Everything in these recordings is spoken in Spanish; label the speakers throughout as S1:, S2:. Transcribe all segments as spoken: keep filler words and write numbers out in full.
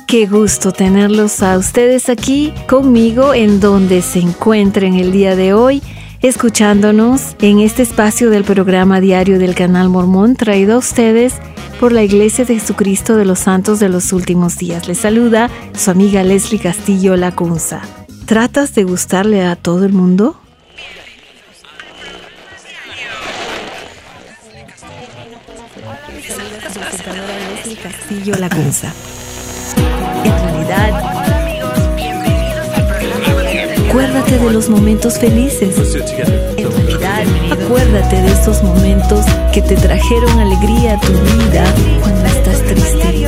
S1: Qué gusto tenerlos a ustedes aquí conmigo en donde se encuentren el día de hoy, escuchándonos en este espacio del programa diario del Canal Mormón, traído a ustedes por la Iglesia de Jesucristo de los Santos de los Últimos Días. Les saluda su amiga Leslie Castillo Lacunza. ¿Tratas de gustarle a todo el mundo? Leslie Castillo Lacunza. En realidad, acuérdate de los momentos felices. En realidad, acuérdate de esos momentos que te trajeron alegría a tu vida cuando estás triste.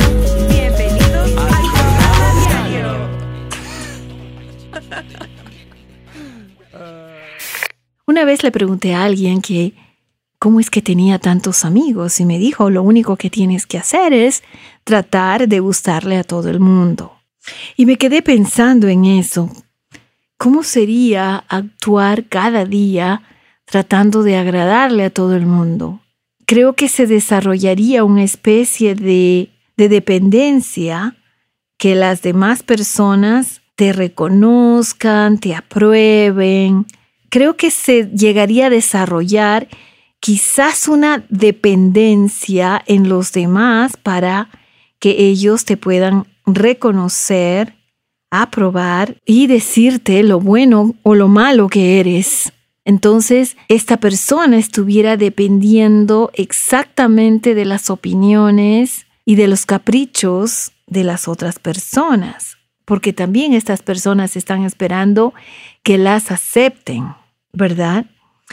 S1: Una vez le pregunté a alguien que cómo es que tenía tantos amigos y me dijo, lo único que tienes que hacer es tratar de gustarle a todo el mundo. Y me quedé pensando en eso. ¿Cómo sería actuar cada día tratando de agradarle a todo el mundo? Creo que se desarrollaría una especie de, de dependencia, que las demás personas te reconozcan, te aprueben. Creo que se llegaría a desarrollar quizás una dependencia en los demás para que ellos te puedan reconocer, aprobar y decirte lo bueno o lo malo que eres. Entonces, esta persona estuviera dependiendo exactamente de las opiniones y de los caprichos de las otras personas, porque también estas personas están esperando que las acepten, ¿verdad?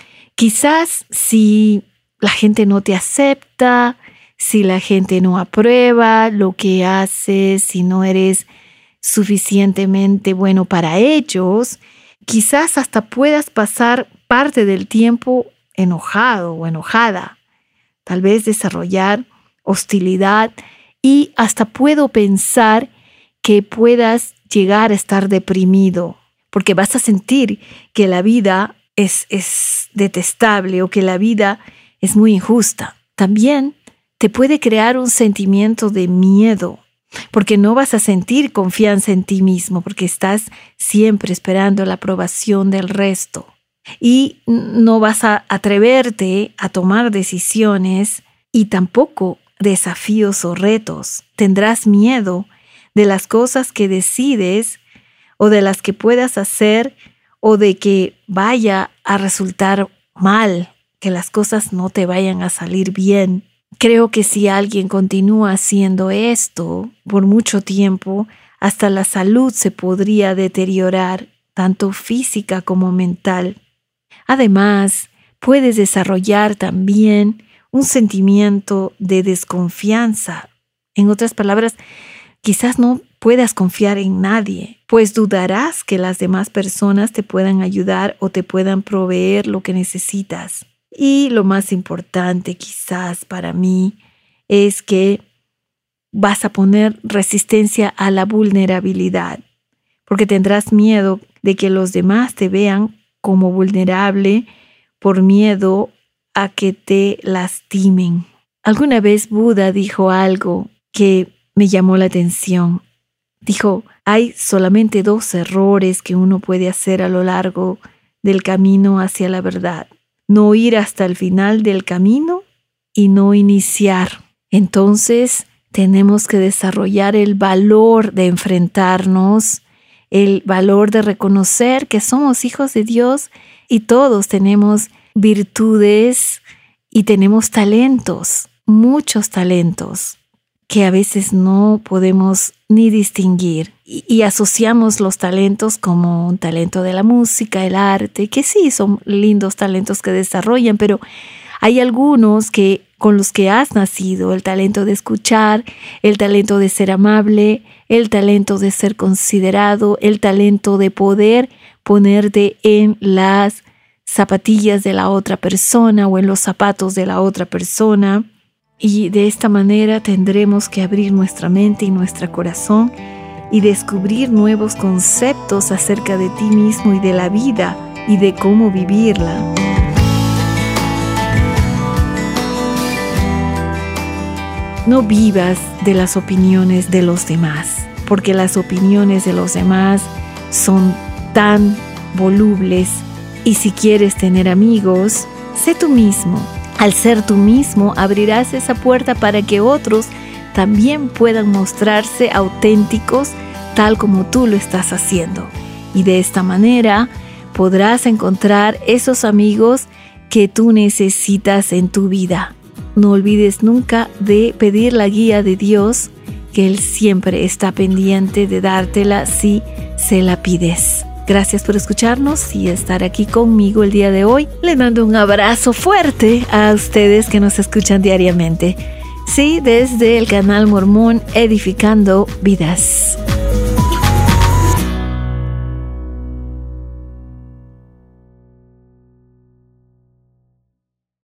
S1: Quizás si la gente no te acepta, si la gente no aprueba lo que haces, si no eres suficientemente bueno para ellos, quizás hasta puedas pasar parte del tiempo enojado o enojada, tal vez desarrollar hostilidad y hasta puedo pensar que puedas llegar a estar deprimido, porque vas a sentir que la vida Es, es detestable o que la vida es muy injusta. También te puede crear un sentimiento de miedo, porque no vas a sentir confianza en ti mismo, porque estás siempre esperando la aprobación del resto. Y no vas a atreverte a tomar decisiones y tampoco desafíos o retos. Tendrás miedo de las cosas que decides o de las que puedas hacer o de que vaya a resultar mal, que las cosas no te vayan a salir bien. Creo que si alguien continúa haciendo esto por mucho tiempo, hasta la salud se podría deteriorar, tanto física como mental. Además, puedes desarrollar también un sentimiento de desconfianza. En otras palabras, quizás no puedas confiar en nadie, pues dudarás que las demás personas te puedan ayudar o te puedan proveer lo que necesitas. Y lo más importante quizás para mí es que vas a poner resistencia a la vulnerabilidad, porque tendrás miedo de que los demás te vean como vulnerable por miedo a que te lastimen. Alguna vez Buda dijo algo que me llamó la atención. Dijo, hay solamente dos errores que uno puede hacer a lo largo del camino hacia la verdad. No ir hasta el final del camino y no iniciar. Entonces, tenemos que desarrollar el valor de enfrentarnos, el valor de reconocer que somos hijos de Dios y todos tenemos virtudes y tenemos talentos, muchos talentos, que a veces no podemos ni distinguir. Y, y asociamos los talentos como un talento de la música, el arte, que sí son lindos talentos que desarrollan, pero hay algunos que con los que has nacido, el talento de escuchar, el talento de ser amable, el talento de ser considerado, el talento de poder ponerte en las zapatillas de la otra persona o en los zapatos de la otra persona. Y de esta manera tendremos que abrir nuestra mente y nuestro corazón y descubrir nuevos conceptos acerca de ti mismo y de la vida y de cómo vivirla. No vivas de las opiniones de los demás. porque las opiniones de los demás son tan volubles. Y si quieres tener amigos, sé tú mismo. Al ser tú mismo, abrirás esa puerta para que otros también puedan mostrarse auténticos tal como tú lo estás haciendo. Y de esta manera podrás encontrar esos amigos que tú necesitas en tu vida. No olvides nunca de pedir la guía de Dios, que Él siempre está pendiente de dártela si se la pides. Gracias por escucharnos y estar aquí conmigo el día de hoy. Les mando un abrazo fuerte a ustedes que nos escuchan diariamente. Sí, desde el canal Mormón Edificando Vidas.